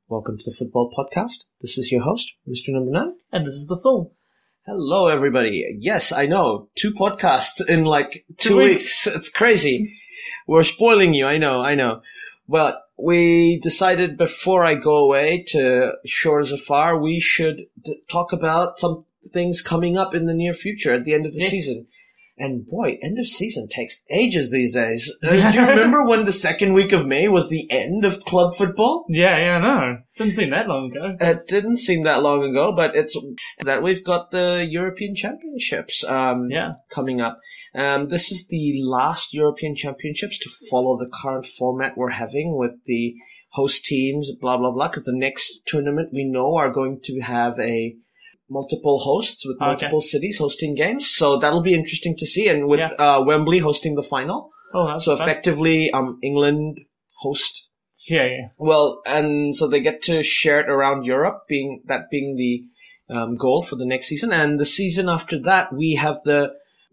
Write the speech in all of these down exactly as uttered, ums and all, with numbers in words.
Welcome to the Football Podcast. This is your host, Mister Number Nine. And this is the Fool. Hello, everybody. Yes, I know. Two podcasts in like two, two weeks. weeks. It's crazy. We're spoiling you. I know, I know. But we decided before I go away to Shores Afar, we should d- talk about some things coming up in the near future at the end of the yes. season. And boy, end of season takes ages these days. Uh, do you remember when the second week of May was the end of club football? Yeah, yeah, no. Didn't seem that long ago. It didn't seem that long ago, but it's that we've got the European Championships um, yeah. coming up. Um, this is the last European Championships to follow the current format we're having with the host teams, blah, blah, blah, because the next tournament we know are going to have a multiple hosts with multiple okay. cities hosting games. So that'll be interesting to see. And with yeah. uh, Wembley hosting the final. Oh, that's so fun. effectively, um, England host. Yeah, yeah. Well, and so they get to share it around Europe, being that being the um, goal for the next season. And the season after that, we have the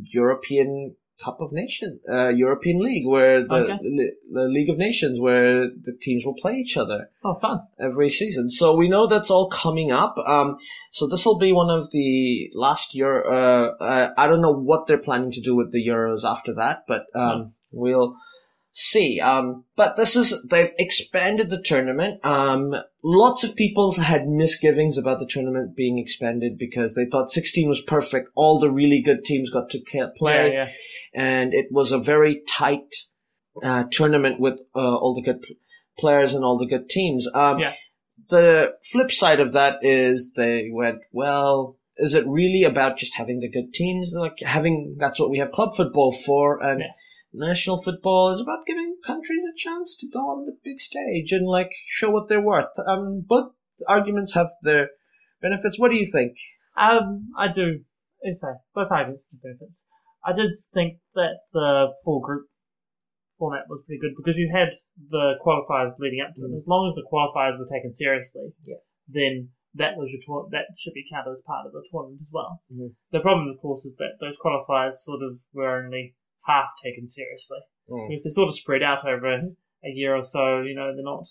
European Cup of Nations, uh, European League, where the, okay. the, the League of Nations, where the teams will play each other. Oh, fun. Every season. So we know that's all coming up. Um, so this will be one of the last year, uh, uh, I don't know what they're planning to do with the Euros after that, but, um, no. we'll see. Um, but this is, they've expanded the tournament. Um, lots of people had misgivings about the tournament being expanded because they thought sixteen was perfect. All the really good teams got to play. Yeah, yeah. And it was a very tight uh, tournament with uh, all the good p- players and all the good teams. Um, yeah. The flip side of that is they went, well, is it really about just having the good teams? Like having that's what we have club football for, and yeah. national football is about giving countries a chance to go on the big stage and like show what they're worth. Um, both arguments have their benefits. What do you think? Um, I do. It's a, both arguments have benefits. I did think that the full group format was pretty good because you had the qualifiers leading up to it. Mm. As long as the qualifiers were taken seriously, yeah. then that was your tour- that should be counted as part of the tournament as well. Mm-hmm. The problem, of course, is that those qualifiers sort of were only half taken seriously mm. because they're sort of spread out over a, a year or so. You know, they're not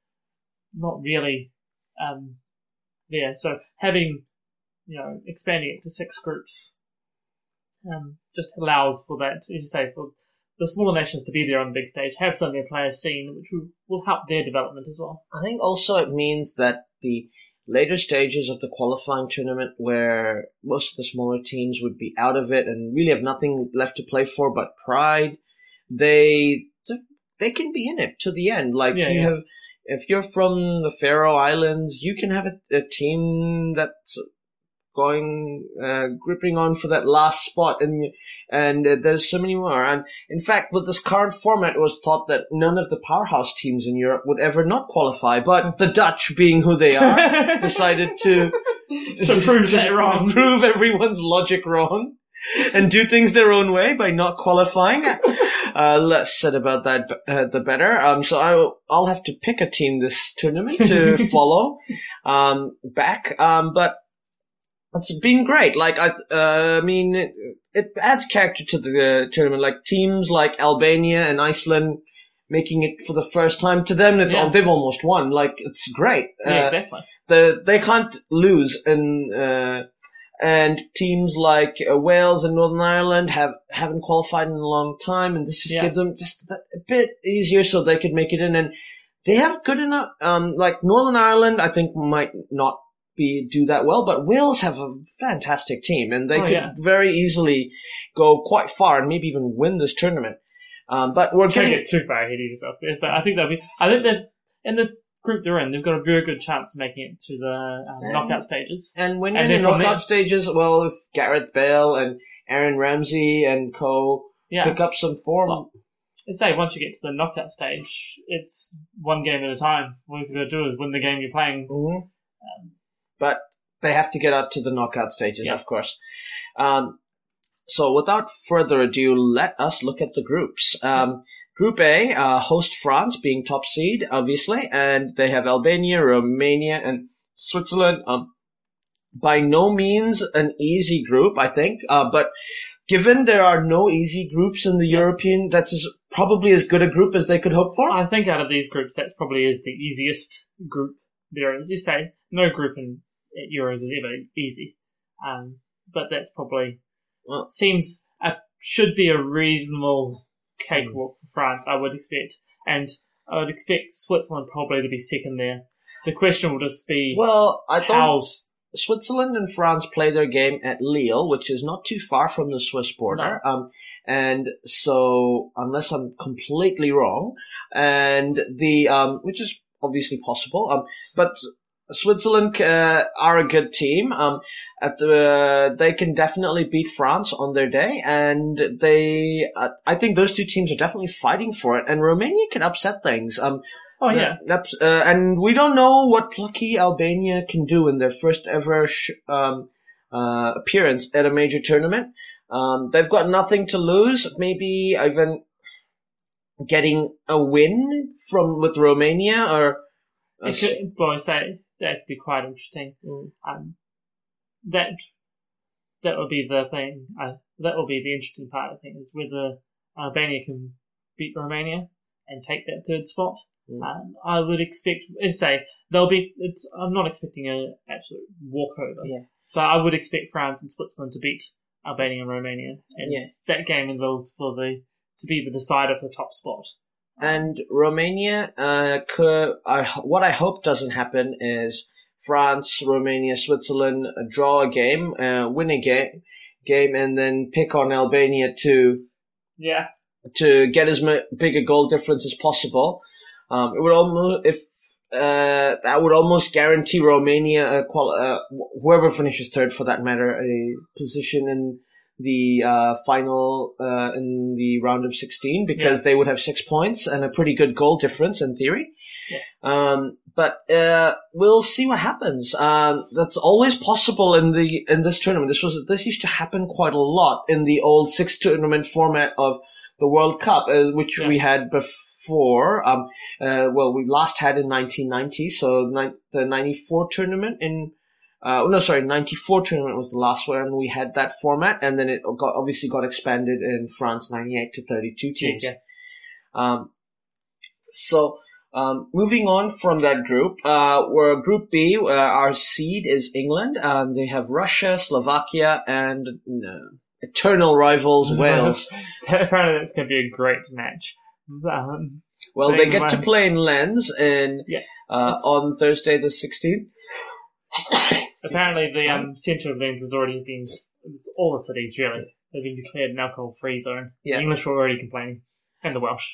not really um, there. So having you know expanding it to six groups. Um, just allows for that, as you say, for the smaller nations to be there on the big stage, have some of their players seen, which will, will help their development as well. I think also it means that the later stages of the qualifying tournament, where most of the smaller teams would be out of it and really have nothing left to play for but pride, they they can be in it to the end. Like yeah, you yeah. have, if you're from the Faroe Islands, you can have a, a team that's going, uh, gripping on for that last spot, and and uh, there's so many more. And in fact, with this current format, it was thought that none of the powerhouse teams in Europe would ever not qualify, but the Dutch, being who they are, decided to to prove that wrong, prove everyone's logic wrong, and do things their own way by not qualifying. Uh, less said about that, uh, the better. Um, so I'll, I'll have to pick a team this tournament to follow, um, back. Um, but it's been great. Like, I, uh, I mean, it, it adds character to the uh, tournament. Like, teams like Albania and Iceland making it for the first time, to them, it's yeah. they've almost won. Like, it's great. Yeah, uh, exactly. The, they can't lose. And, uh, and teams like uh, Wales and Northern Ireland have, haven't qualified in a long time, and this just yeah. gives them just a bit easier so they could make it in. And they have good enough, um, like Northern Ireland, I think might not be do that well, but Wales have a fantastic team, and they oh, could yeah. very easily go quite far and maybe even win this tournament. Um, but we're trying getting to get too far ahead of yourself there, but I think they'll be. I think that in the group they're in, they've got a very good chance of making it to the um, and, knockout stages. And when and you're in the knockout there, stages, well, if Gareth Bale and Aaron Ramsey and co yeah. pick up some form. Well, let's say once you get to the knockout stage, it's one game at a time. All you've got to do is win the game you're playing. Mm-hmm. Um, But they have to get up to the knockout stages, yeah. of course. Um, so without further ado, let us look at the groups. Um, Group A, uh, host France being top seed, obviously, and they have Albania, Romania, and Switzerland. Um, by no means an easy group, I think, uh, but given there are no easy groups in the yeah. European, that's as, probably as good a group as they could hope for. I think out of these groups, that's probably is the easiest group there is, you say, no group in at Euros is ever easy. Um, but that's probably, well, seems, a, should be a reasonable cakewalk for France, I would expect. And I would expect Switzerland probably to be second there. The question will just be, well, I how... don't... Switzerland and France play their game at Lille, which is not too far from the Swiss border. No. Um, and so, unless I'm completely wrong, and the um, which is obviously possible. Um, but Switzerland uh, are a good team. Um, at the uh, they can definitely beat France on their day, and they. Uh, I think those two teams are definitely fighting for it. And Romania can upset things. Um. Oh, yeah. That's, uh, and we don't know what plucky Albania can do in their first ever sh- um, uh, appearance at a major tournament. Um, they've got nothing to lose. Maybe even getting a win from with Romania or. It could, well, I say that could be quite interesting. Mm. Um, that that will be the thing. Uh, that will be the interesting part. I think is whether Albania can beat Romania and take that third spot. Mm. Um, I would expect, as I say, they'll be. It's. I'm not expecting an absolute walkover. Yeah. But I would expect France and Switzerland to beat Albania and Romania, and Yeah. that game involved for the to be the decider for the top spot. And Romania, uh, could, I, what I hope doesn't happen is France, Romania, Switzerland uh, draw a game, uh, win a game, game, and then pick on Albania to Yeah. to get as mu- big a goal difference as possible. Um, it would almost, if, uh, that would almost guarantee Romania, a quali- uh, whoever finishes third for that matter, a position in the, uh, final, uh, in the round of sixteen because Yeah. they would have six points and a pretty good goal difference in theory. Yeah. Um, but, uh, we'll see what happens. Um, that's always possible in the, in this tournament. This was, this used to happen quite a lot in the old six tournament format of the World Cup, uh, which Yeah. we had before. Um, uh, well, we last had in nineteen ninety, so ni- the ninety-four tournament in, uh, no, sorry, ninety-four tournament was the last one, and we had that format, and then it got, obviously got expanded in France, ninety-eight to thirty-two teams. Yeah. Um, so, um, moving on from that group, uh, we're Group B, uh, our seed is England, um, they have Russia, Slovakia, and, uh, eternal rivals Wales. Apparently that's going to be a great match. Um, Well, they get to Wales. play in Lens in, Yeah. uh, on Thursday the sixteenth. Apparently the um, centre of Lens has already been, it's all the cities really, they've been declared an alcohol-free zone. Yeah. The English were already complaining. And the Welsh.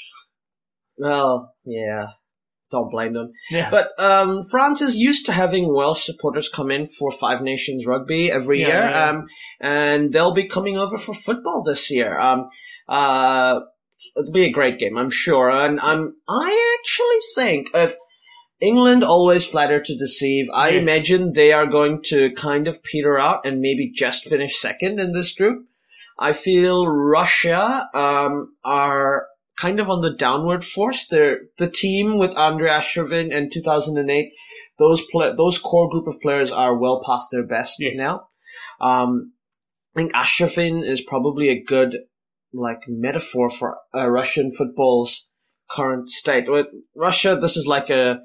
Well, yeah, don't blame them. Yeah. But um, France is used to having Welsh supporters come in for Five Nations rugby every Yeah, year, yeah. um, and they'll be coming over for football this year. Um, uh, it'll be a great game, I'm sure. And I'm, I actually think if England always flatter to deceive, I Yes. imagine they are going to kind of peter out and maybe just finish second in this group. I feel Russia um, are kind of on the downward force. They're the team with Andrei Ashevin in two thousand eight. Those pla- those core group of players are well past their best Yes. now. Um, I think Ashevin is probably a good like metaphor for uh, Russian football's current state. With Russia, this is like a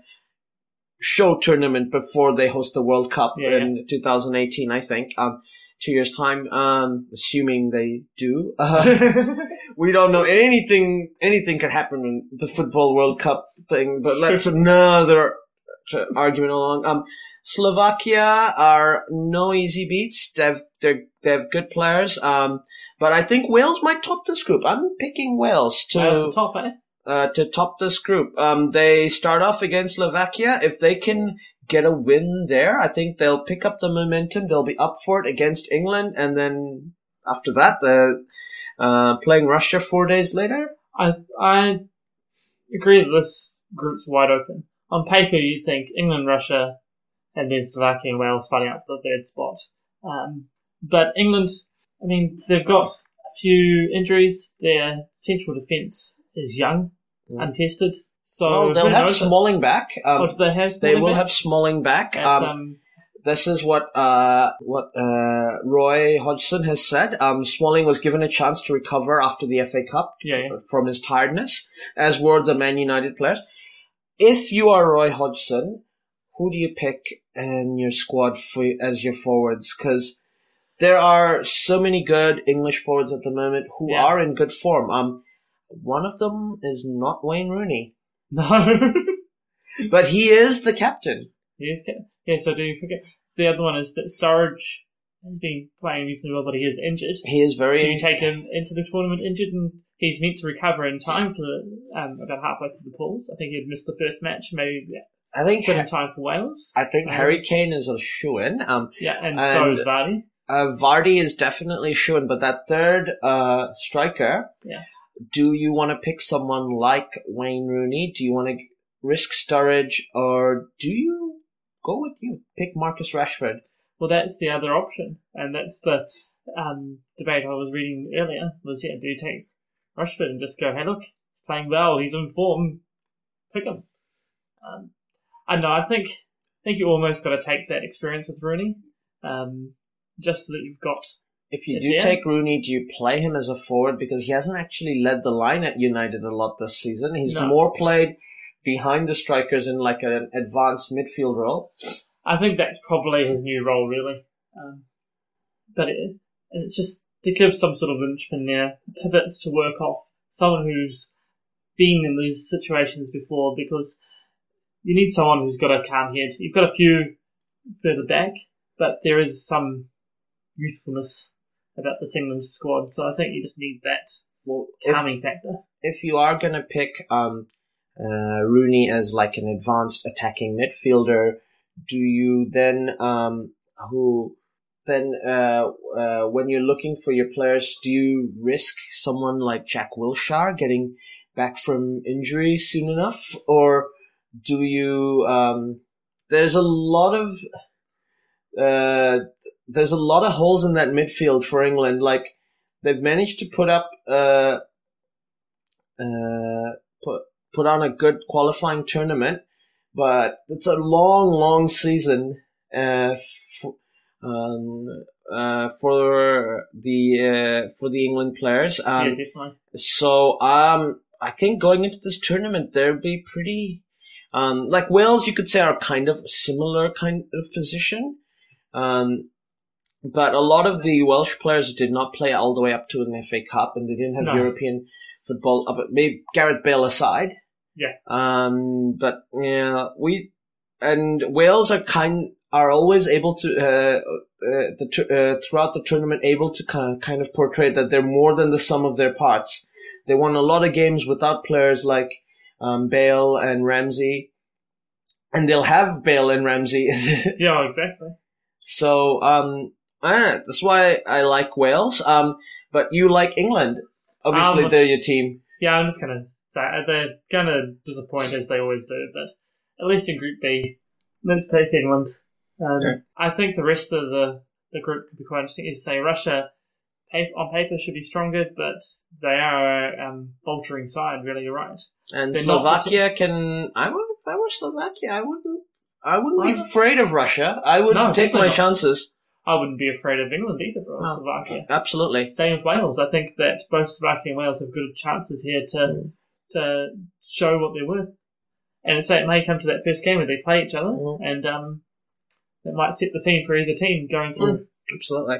show tournament before they host the World Cup Yeah, in two thousand eighteen, I think. Um, two years time, um, assuming they do. Uh, we don't know anything. Anything could happen in the football World Cup thing, but that's another uh, argument along. Um, Slovakia are no easy beats. They've they they have good players. Um, but I think Wales might top this group. I'm picking Wales to Uh, top, eh? uh, to top this group. Um, they start off against Slovakia. If they can get a win there, I think they'll pick up the momentum. They'll be up for it against England, and then after that, they're uh, playing Russia four days later. I I agree that this group's wide open. On paper, you'd think England, Russia, and then Slovakia and Wales fighting out for the third spot. Um, but England, I mean, they've got a few injuries. Their central defence is young, Mm. untested. So Oh, they'll who have knows? Smalling back. Um, Oh, do they have they Smalling will back? have Smalling back. That's, Um, um, This is what uh, what uh, Roy Hodgson has said. Um, Smalling was given a chance to recover after the F A Cup Yeah, yeah. from his tiredness, as were the Man United players. If you are Roy Hodgson, who do you pick in your squad for as your forwards? Because there are so many good English forwards at the moment who Yeah. are in good form. Um, one of them is not Wayne Rooney, No. but he is the captain. Yes, yeah, so do you forget? The other one is that Sturridge has been playing reasonably well, but he is injured. He is very. Do you take him into the tournament injured, and he's meant to recover in time for the, um, about halfway through the pools? I think he'd missed the first match, maybe I think. fit in time for Wales. I think Um, Harry Kane is a shoo-in. Um, Yeah, and, and- so is Vardy. uh, Vardy is definitely a shoo-in, but that third uh striker. Yeah. Do you want to pick someone like Wayne Rooney? Do you want to risk Sturridge, or do you go with you pick Marcus Rashford? Well, that's the other option, and that's the um, debate I was reading earlier. Was yeah, do you take Rashford and just go, hey, look, playing well, he's in form, pick him. Um, I know. I think I think you almost got to take that experience with Rooney, um, just so that you've got. If you Yeah. do take Rooney, do you play him as a forward? Because he hasn't actually led the line at United a lot this season. He's No. more played behind the strikers in like an advanced midfield role. I think that's probably his new role, really. Um, but it, and it's just to give some sort of linchpin there, pivot to work off someone who's been in these situations before, because you need someone who's got a calm head. You've got a few further back, but there is some youthfulness about this England squad, so I think you just need that Well, if, calming factor. if you are going to pick um, uh, Rooney as like an advanced attacking midfielder, do you then um, who then uh, uh, when you're looking for your players, do you risk someone like Jack Wilshere getting back from injury soon enough, or do you? Um, there's a lot of uh, there's a lot of holes in that midfield for England. Like they've managed to put up uh, uh, put put on a good qualifying tournament. But it's a long, long season uh, f- um, uh, for the uh, for the England players. Um, yeah, definitely. so um, I think going into this tournament, they'll be pretty um, like Wales. You could say are kind of similar kind of position, um, but a lot of the Welsh players did not play all the way up to an F A Cup, and they didn't have No. European football. Uh, but maybe Gareth Bale aside. Yeah. Um, but yeah, we and Wales are kind are always able to uh, uh, the, uh throughout the tournament able to kind of, kind of portray that they're more than the sum of their parts. They won a lot of games without players like um, Bale and Ramsey, and they'll have Bale and Ramsey. Yeah, exactly. So um, ah, that's why I like Wales. Um, but you like England. Obviously, Um, they're your team. Yeah, I'm just gonna say they're gonna disappoint as they always do, but at least in Group B, let's pick England. Um, Okay. I think the rest of the, the group could be quite interesting. As you say, Russia pa- on paper should be stronger, but they are a um, faltering side. Really, you're right. And They're not Slovakia can. I would. If I were Slovakia, I wouldn't. I wouldn't be Why not? afraid of Russia. I would No, take my definitely not. chances. I wouldn't be afraid of England either for No. Slovakia. Absolutely. Same with Wales. I think that both Slovakia and Wales have good chances here to Mm. to show what they're worth. And so it may come to that first game where they play each other, Mm. and um, it might set the scene for either team going through. Absolutely.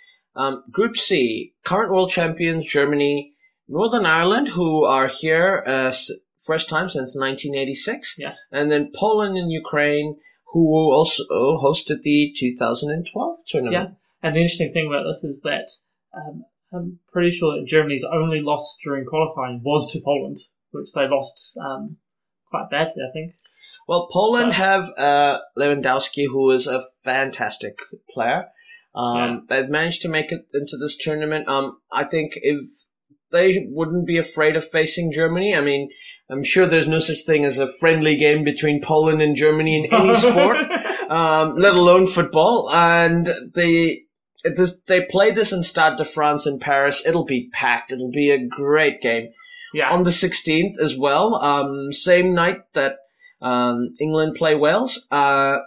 Um, Group C, current world champions Germany, Northern Ireland, who are here uh, s- first time since nineteen eighty-six, Yeah. and then Poland and Ukraine, who also hosted the two thousand twelve Yeah. tournament. And the interesting thing about this is that um, I'm pretty sure that Germany's only loss during qualifying was to Poland, which they lost um, quite badly, I think. Well, Poland So- have uh, Lewandowski, who is a fantastic player. Um, Yeah. They've managed to make it into this tournament. Um, I think if they wouldn't be afraid of facing Germany, I mean, I'm sure there's no such thing as a friendly game between Poland and Germany in any sport, um, let alone football. And they it is, they play this in Stade de France in Paris. It'll be packed. It'll be a great game. Yeah. On the sixteenth as well, um, same night that um, England play Wales. Uh,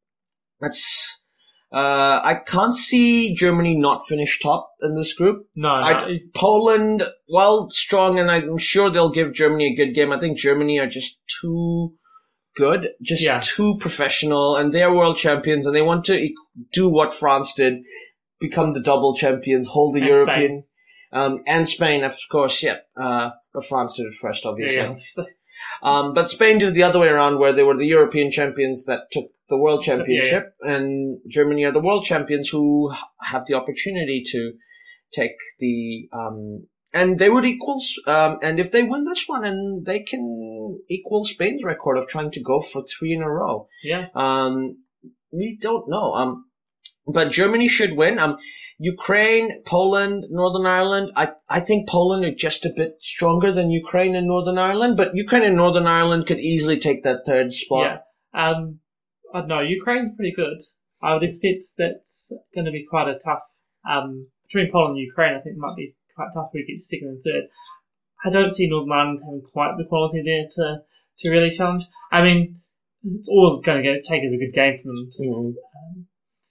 that's uh, I can't see Germany not finish top in this group. no, no. I, Poland, well, strong, and I'm sure they'll give Germany a good game. I think Germany are just too good, just Yeah. too professional, and they're world champions, and they want to e- do what France did, become the double champions, hold the And European, um, and Spain, of course, yeah, uh, but France did it first, obviously. Yeah, yeah, obviously. Um, but Spain did it the other way around, where they were the European champions that took the world championship, yeah, yeah. and Germany are the world champions who have the opportunity to take the, um, and they would equal, um, and if they win this one, and they can equal Spain's record of trying to go for three in a row. Yeah. Um, we don't know. Um, but Germany should win. Um, Ukraine, Poland, Northern Ireland. I, I think Poland are just a bit stronger than Ukraine and Northern Ireland, but Ukraine and Northern Ireland could easily take that third spot. Yeah. Um, I don't know. Ukraine's pretty good. I would expect that's going to be quite a tough, um, between Poland and Ukraine, I think it might be quite tough to get second and third. I don't see Northern Ireland having quite the quality there to, to really challenge. I mean, it's all it's going to take is a good game from them. Mm-hmm. Um,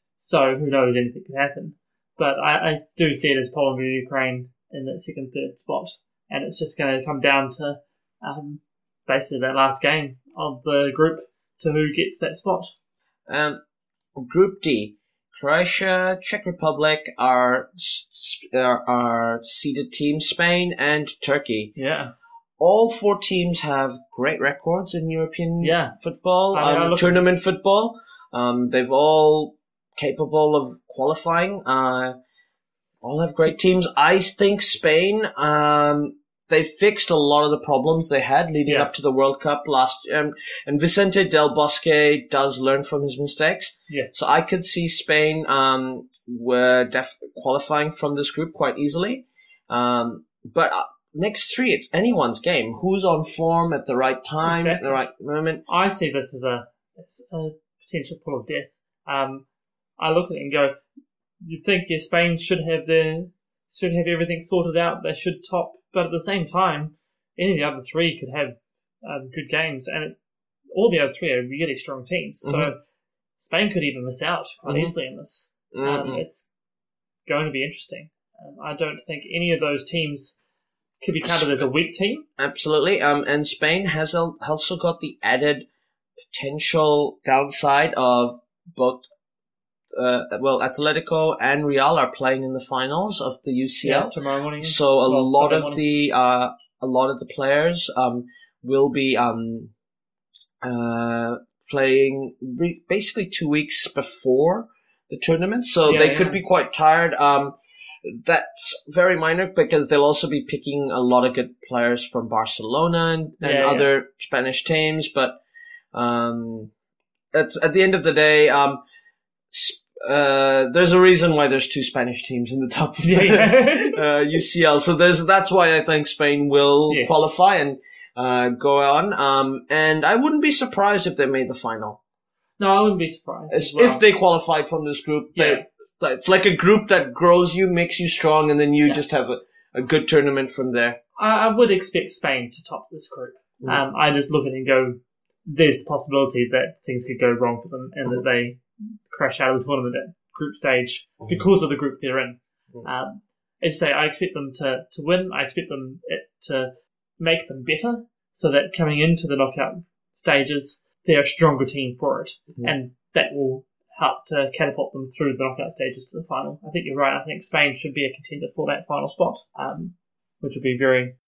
so who knows, anything could happen. But I, I do see it as Poland or Ukraine in that second, third spot. And it's just going to come down to um, basically that last game of the group to who gets that spot. Um, Group D. Croatia, Czech Republic are, are, are seeded teams, Spain and Turkey. Yeah. All four teams have great records in European yeah. football, I mean, um, tournament football. Um, they've all capable of qualifying. Uh, all have great teams. I think Spain, um, they fixed a lot of the problems they had leading yeah. up to the World Cup last year. Um, and Vicente Del Bosque does learn from his mistakes. Yeah. So I could see Spain, um, were def- qualifying from this group quite easily. Um, but uh, next three, it's anyone's game. Who's on form at the right time, exactly. at the right moment? I see this as a, as a potential pull of death. Um, I look at it and go, you'd think yeah, Spain should have their, should have everything sorted out. They should top, but at the same time, any of the other three could have um, good games, and it's, all the other three are really strong teams. Mm-hmm. So Spain could even miss out quite mm-hmm. easily in this. Mm-hmm. Um, it's going to be interesting. Um, I don't think any of those teams could be counted as a weak team. Absolutely. Um, and Spain has also got the added potential downside of both, uh, well, Atletico and Real are playing in the finals of the U C L yeah, tomorrow morning. So a well, lot of morning. the, uh, a lot of the players, um, will be, um, uh, playing re- basically two weeks before the tournament. So yeah, they yeah. could be quite tired. Um, That's very minor because they'll also be picking a lot of good players from Barcelona and, and yeah, other yeah. Spanish teams. But um, at, at the end of the day, um, uh, there's a reason why there's two Spanish teams in the top of the yeah. uh, U C L. So there's that's why I think Spain will yes. qualify and uh, go on. Um, and I wouldn't be surprised if they made the final. No, I wouldn't be surprised. As, well. If they qualified from this group. Yeah. They, It's like a group that grows you, makes you strong, and then you yeah. just have a, a good tournament from there. I, I would expect Spain to top this group. Mm. Um, I just look at it and go, there's the possibility that things could go wrong for them and mm. that they crash out of the tournament at group stage mm. because of the group they're in. Mm. Um, as I say, I expect them to, to win. I expect them it, to make them better so that coming into the knockout stages, they're a stronger team for it. Mm. And that will help to catapult them through the knockout stages to the final. I think you're right. I think Spain should be a contender for that final spot, um, which would be very,